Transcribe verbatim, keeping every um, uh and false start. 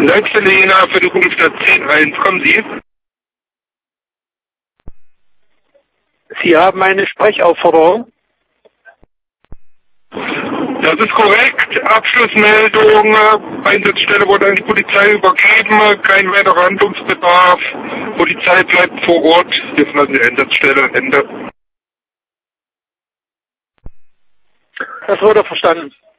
Leitstelle Jena für die Rufstadt zehn eins. Kommen Sie? Sie haben eine Sprechaufforderung? Das ist korrekt. Abschlussmeldung. Einsatzstelle wurde an die Polizei übergeben. Kein weiterer Handlungsbedarf. Polizei bleibt vor Ort. Wir verlassen die Einsatzstelle. Ende. Das wurde verstanden.